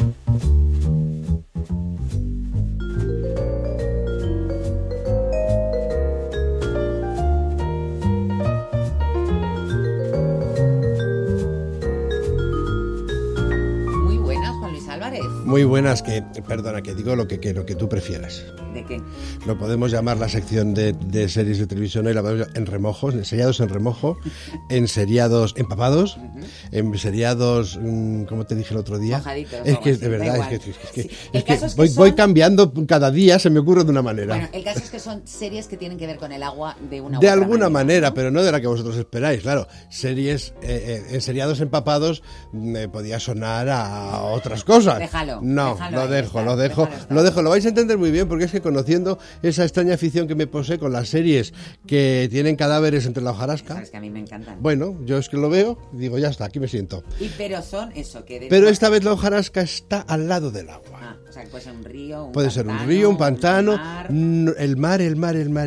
Muy buenas, perdona, que digo lo que tú prefieras. ¿De qué? Lo podemos llamar la sección de series de televisión y la podemos llamar en remojo, en seriados en remojo, en seriados empapados, en seriados, como te dije el otro día. Mojaditos, es que así, de verdad, sí. es que voy cambiando cada día, se me ocurre de una manera. Bueno, el caso es que son series que tienen que ver con el agua de una u de otra alguna manera, ¿no? Pero no de la que vosotros esperáis, claro. Series, en seriados empapados podía sonar a otras cosas. Déjalo. No, lo dejo. Lo vais a entender muy bien porque es que conociendo esa extraña afición que me posee con las series que tienen cadáveres entre la hojarasca. Sabes que a mí me encantan. Bueno, yo es que lo veo y digo, ya está, aquí me siento. Pero son eso que... Pero esta vez la hojarasca está al lado del agua. O sea, que puede ser un río, un puede pantano, ser un río, un pantano, el mar. el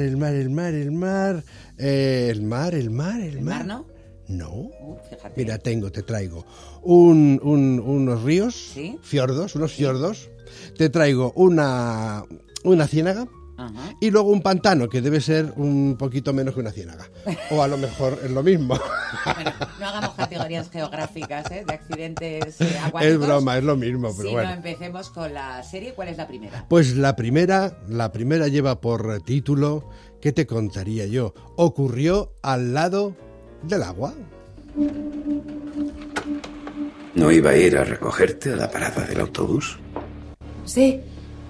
mar, ¿no? No. Fíjate. Mira, te traigo unos ríos, ¿sí? unos fiordos. Te traigo una ciénaga. Ajá. Y luego un pantano, que debe ser un poquito menos que una ciénaga. O a lo mejor es lo mismo. Bueno, no hagamos categorías geográficas, de accidentes acuáticos. Es broma, es lo mismo, pero bueno. Empecemos con la serie. ¿Cuál es la primera? Pues la primera lleva por título, ¿qué te contaría yo? Ocurrió al lado del agua. ¿No iba a ir a recogerte a la parada del autobús? Sí.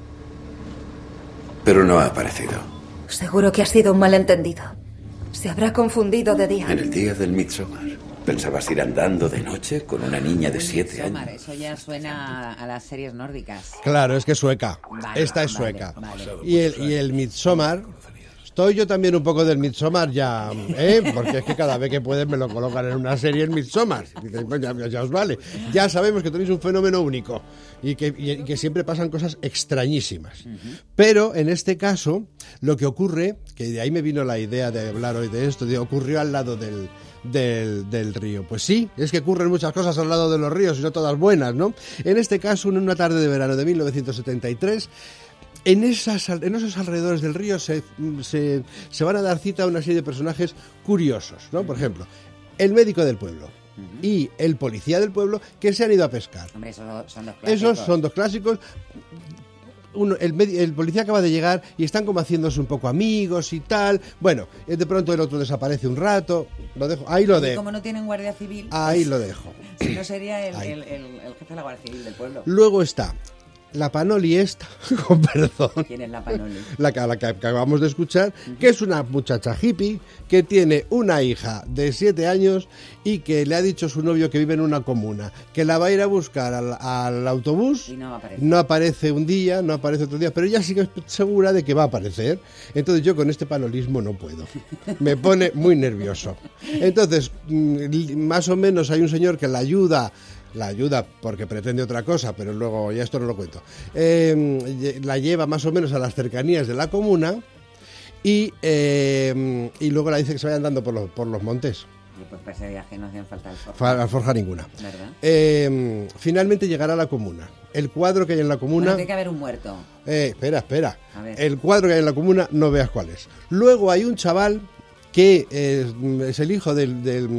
Pero no ha aparecido. Seguro que ha sido un malentendido. Se habrá confundido de día. En el día del Midsommar. ¿Pensabas ir andando de noche con una niña de 7 años? Eso ya suena a las series nórdicas. Claro, es que es sueca. Vale, Esta es sueca. Vale. Y el Midsommar... Estoy yo también un poco del Midsommar ya, porque es que cada vez que pueden me lo colocan en una serie en Midsommar. Pues ya os vale. Ya sabemos que tenéis un fenómeno único y que siempre pasan cosas extrañísimas. Pero en este caso, lo que ocurre, que de ahí me vino la idea de hablar hoy de esto, ocurrió al lado del río. Pues sí, es que ocurren muchas cosas al lado de los ríos y no todas buenas, ¿no? En este caso, en una tarde de verano de 1973... En esos alrededores del río se van a dar cita a una serie de personajes curiosos, ¿no? Por ejemplo, el médico del pueblo y el policía del pueblo que se han ido a pescar. Hombre, esos son dos clásicos. Esos son dos clásicos. El policía acaba de llegar y están como haciéndose un poco amigos y tal. Bueno, de pronto el otro desaparece un rato. Lo dejo. Ahí lo dejo. Y como no tienen guardia civil... Ahí lo dejo. Si no sería el jefe de la guardia civil del pueblo. Luego está... la Panoli esta, con perdón. ¿Quién es la Panoli? La que acabamos de escuchar, que es una muchacha hippie que tiene una hija de 7 años y que le ha dicho a su novio que vive en una comuna, que la va a ir a buscar al autobús. Y no aparece. No aparece un día, no aparece otro día, pero ella sí que es segura de que va a aparecer. Entonces yo con este panolismo no puedo. Me pone muy nervioso. Entonces, más o menos hay un señor que la ayuda porque pretende otra cosa, pero luego ya esto no lo cuento. La lleva más o menos a las cercanías de la comuna y luego la dice que se vayan andando por los montes. Y pues para ese viaje no hacían falta alforja ninguna. ¿Verdad? Finalmente llegará a la comuna. El cuadro que hay en la comuna... Bueno, tiene que haber un muerto. Espera. A ver. El cuadro que hay en la comuna no veas cuál es. Luego hay un chaval... que es el hijo del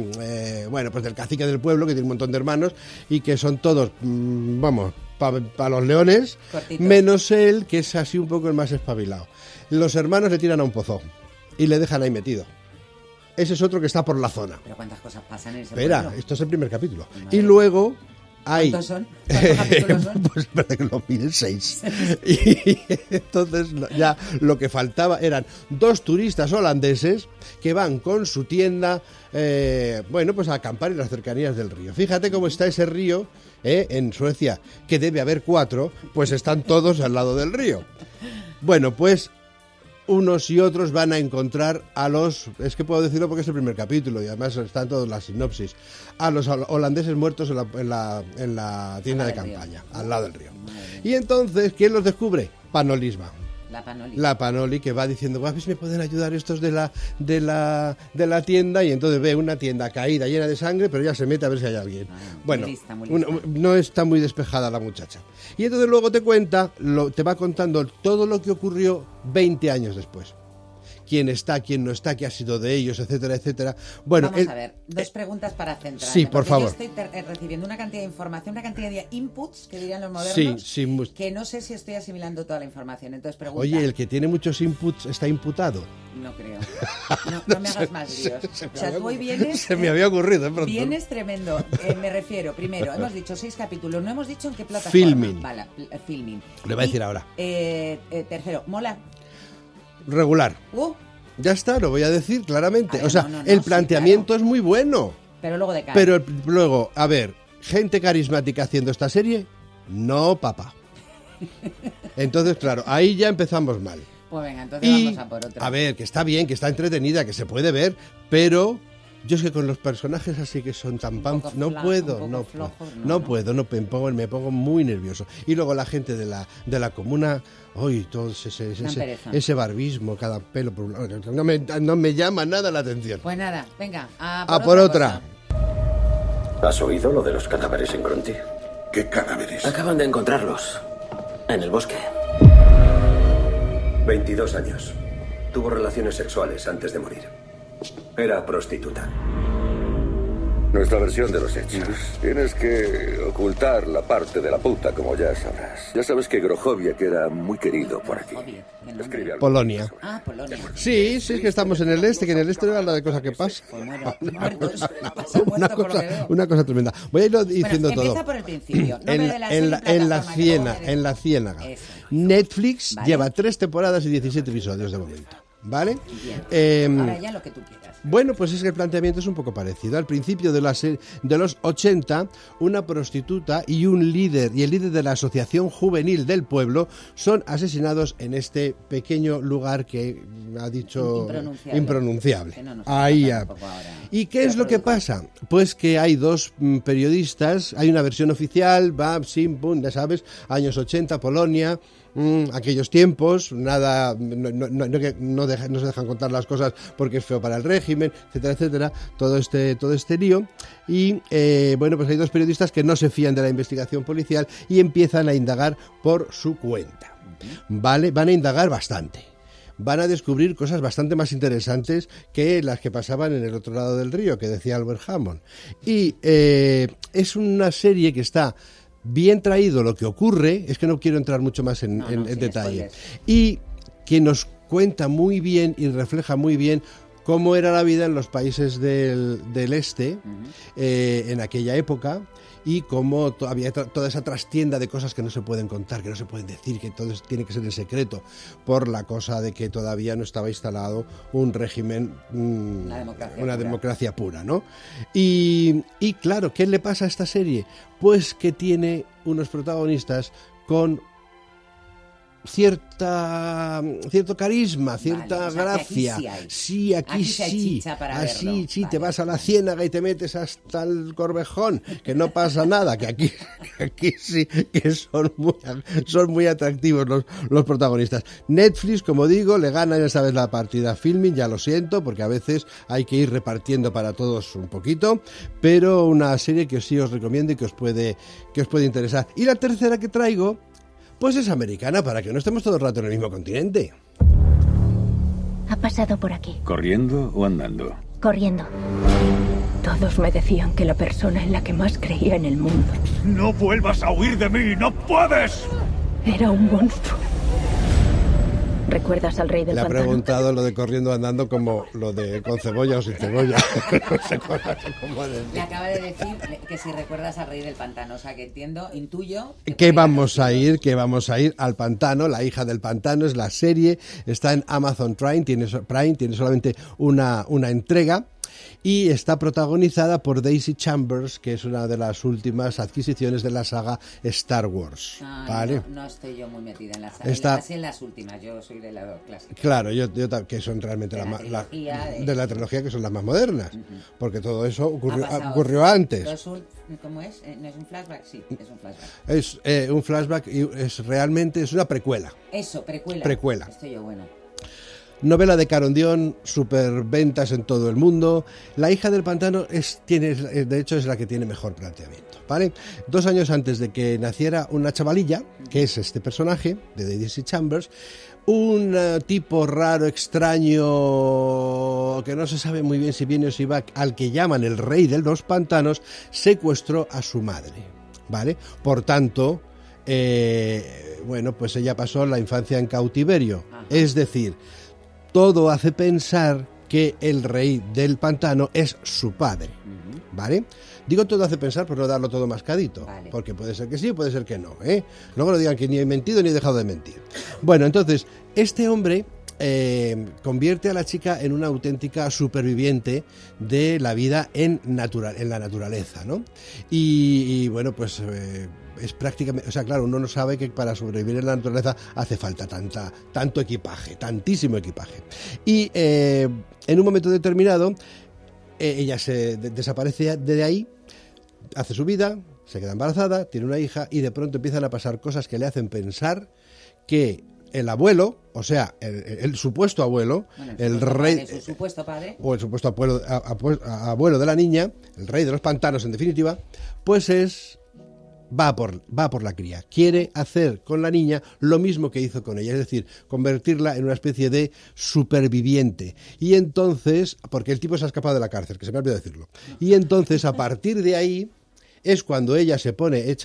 cacique del pueblo, que tiene un montón de hermanos y que son todos, para los leones, cortitos, menos él, que es así un poco el más espabilado. Los hermanos le tiran a un pozo y le dejan ahí metido. Ese es otro que está por la zona. Pero ¿cuántas cosas pasan en ese Espera, pueblo? esto es el primer capítulo. Madre. Y luego... ¿Cuántos son? ¿Cuántos capítulos son? Pues espérate que lo miren 6. Y entonces ya lo que faltaba eran 2 turistas holandeses que van con su tienda, pues a acampar en las cercanías del río. Fíjate cómo está ese río en Suecia, que debe haber 4, pues están todos al lado del río. Bueno, pues... unos y otros van a encontrar a los... Es que puedo decirlo porque es el primer capítulo y además están todas las sinopsis. A los holandeses muertos en la tienda de campaña, al lado del río. Y entonces, ¿quién los descubre? Panolisma. La Panoli, que va diciendo, a ver si me pueden ayudar estos de la tienda, y entonces ve una tienda caída llena de sangre, pero ya se mete a ver si hay alguien. Bueno, muy lista. No está muy despejada la muchacha. Y entonces luego te va contando todo lo que ocurrió 20 años después. Quién está, quién no está, qué ha sido de ellos, etcétera, etcétera. Bueno, vamos a ver, dos preguntas para centrarme. Sí, por favor. Yo estoy recibiendo una cantidad de información, una cantidad de inputs, que dirían los modernos, que no sé si estoy asimilando toda la información. Entonces pregunta... Oye, el que tiene muchos inputs está imputado. No creo. No me hagas más líos. O sea, tú hoy vienes... Se me había ocurrido, pronto. Vienes tremendo. Me refiero, primero, hemos dicho 6 capítulos, no hemos dicho en qué plataforma. Filming. Vale, Filming. Le voy a decir ahora. Tercero, ¿mola? Regular. Ya está, lo voy a decir claramente. Ver, o sea, el planteamiento es muy bueno. Pero luego de cara. Pero luego, a ver, gente carismática haciendo esta serie, no, papá. Entonces, claro, ahí ya empezamos mal. Pues venga, entonces vamos a por otra. A ver, que está bien, que está entretenida, que se puede ver, pero... Yo es que con los personajes así que son tan no puedo, me pongo muy nervioso. Y luego la gente de la comuna, todo ese barbismo, cada pelo por un lado, no me llama nada la atención. Pues nada, venga, a por otra. ¿Has oído lo de los cadáveres en Gronti? ¿Qué cadáveres? Acaban de encontrarlos en el bosque. 22 años. Tuvo relaciones sexuales antes de morir. Era prostituta. Nuestra versión de los hechos. Tienes que ocultar la parte de la puta, como ya sabrás. Ya sabes que Grochowiec era muy querido por aquí. Polonia. Polonia. Sí, es que estamos en el este, que en el este no habla de cosas que pasan. Una cosa tremenda. Voy a irlo diciendo todo. Empieza por el principio. En la Ciénaga. Netflix lleva 3 temporadas y 17 episodios de momento. ¿Vale? Ahora ya lo que tú quieras. Bueno, pues es que el planteamiento es un poco parecido. Al principio de los 80, una prostituta y el líder de la asociación juvenil del pueblo son asesinados en este pequeño lugar que ha dicho impronunciable. Ahí ya. ¿Y qué es lo que pasa? Pues que hay 2 periodistas, hay una versión oficial, ya sabes, años 80, Polonia. Aquellos tiempos, nada, no se dejan contar las cosas porque es feo para el régimen, etcétera, etcétera, todo este lío. Y bueno, pues hay 2 periodistas que no se fían de la investigación policial y empiezan a indagar por su cuenta. ¿Vale? Van a indagar bastante. Van a descubrir cosas bastante más interesantes que las que pasaban en el otro lado del río, que decía Albert Hammond. Y es una serie que está bien traído lo que ocurre, es que no quiero entrar mucho más en detalle, y que nos cuenta muy bien y refleja muy bien cómo era la vida en los países del este en aquella época, y cómo había toda esa trastienda de cosas que no se pueden contar, que no se pueden decir, que todo tiene que ser en secreto, por la cosa de que todavía no estaba instalado un régimen, una democracia pura, ¿no? Y claro, ¿qué le pasa a esta serie? Pues que tiene unos protagonistas con cierto carisma, cierta gracia. Aquí sí. Así sí, te vas a la Ciénaga y te metes hasta el Corvejón, que no pasa nada, que aquí sí que son muy atractivos los protagonistas. Netflix, como digo, le gana, ya sabes, la partida Filming, ya lo siento, porque a veces hay que ir repartiendo para todos un poquito, pero una serie que sí os recomiendo y que os puede interesar. Y la tercera que traigo, pues es americana, para que no estemos todo el rato en el mismo continente. Ha pasado por aquí. ¿Corriendo o andando? Corriendo. Todos me decían que la persona en la que más creía en el mundo... ¡No vuelvas a huir de mí! ¡No puedes! Era un monstruo. ¿Recuerdas al rey del pantano? Le ha preguntado lo de corriendo andando como lo de con cebolla o sin cebolla. No sé cómo decir. Le acaba de decir que si recuerdas al rey del pantano. O sea, que intuyo... Que vamos a ir al pantano. La hija del pantano es la serie. Está en Amazon Prime. Tiene solamente una entrega. y está protagonizada por Daisy Chambers, que es una de las últimas adquisiciones de la saga Star Wars. ¿Vale? No estoy yo muy metida en la saga, así en las últimas, yo soy de la clásica. Claro, yo que son realmente de la trilogía, que son las más modernas, porque todo eso ocurrió antes. ¿Cómo es? ¿No es un flashback? Sí, es un flashback. Es un flashback y realmente es una precuela. Eso, precuela. Estoy yo, bueno. Novela de Carondión, superventas en todo el mundo. La hija del pantano de hecho es la que tiene mejor planteamiento, ¿vale? 2 años antes de que naciera una chavalilla, que es este personaje de Daisy Chambers, un tipo raro, extraño, que no se sabe muy bien si viene o si va, al que llaman el rey de los pantanos, secuestró a su madre, ¿vale? Por tanto, pues ella pasó la infancia en cautiverio. Es decir, todo hace pensar que el rey del pantano es su padre, ¿vale? Digo todo hace pensar por no darlo todo mascadito, porque puede ser que sí, puede ser que no, ¿eh? Luego no digan que ni he mentido ni he dejado de mentir. Bueno, entonces, este hombre convierte a la chica en una auténtica superviviente de la vida en la naturaleza, ¿no? Y bueno, pues es prácticamente, o sea, claro, uno no sabe que para sobrevivir en la naturaleza hace falta tanto equipaje, tantísimo equipaje. Y en un momento determinado ella se desaparece de ahí, hace su vida, se queda embarazada, tiene una hija y de pronto empiezan a pasar cosas que le hacen pensar que el abuelo, o sea, el supuesto abuelo, el rey, su supuesto padre, o el supuesto abuelo de la niña, el rey de los pantanos en definitiva, pues va por la cría. Quiere hacer con la niña lo mismo que hizo con ella, es decir, convertirla en una especie de superviviente. Y entonces, porque el tipo se ha escapado de la cárcel, que se me ha olvidado decirlo, y entonces a partir de ahí es cuando ella se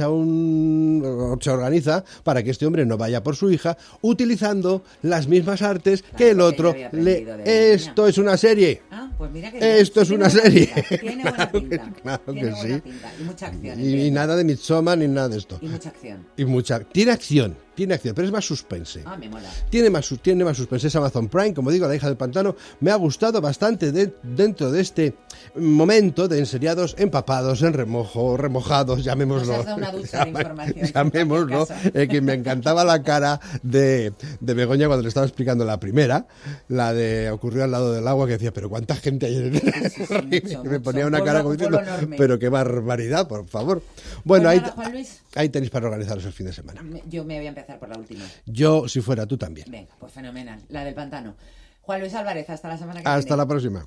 organiza para que este hombre no vaya por su hija, utilizando las mismas artes que el otro. Esto es una serie. Pues mira que esto es una serie. Tiene buena pinta. Claro que sí. Y mucha acción. Y nada de Midsommar ni nada de esto. Y mucha acción. Tiene acción, pero es más suspense. Me mola. Tiene más suspense. Es Amazon Prime, como digo, La hija del pantano. Me ha gustado bastante dentro de este momento de enseriados empapados en remojados, llamémoslo. Nos has dado una ducha de información. Llamémoslo, que me encantaba la cara de Begoña cuando le estaba explicando la primera, la de ocurrió al lado del agua, que decía, pero cuánta gente hay en el... Me ponía una cara como diciendo, pero qué barbaridad, por favor. Bueno, ahí tenéis para organizaros el fin de semana. Yo me voy a empezar por la última. Yo, si fuera tú, también. Venga, pues fenomenal. La del pantano. Juan Luis Álvarez, hasta la semana que viene. Hasta la próxima.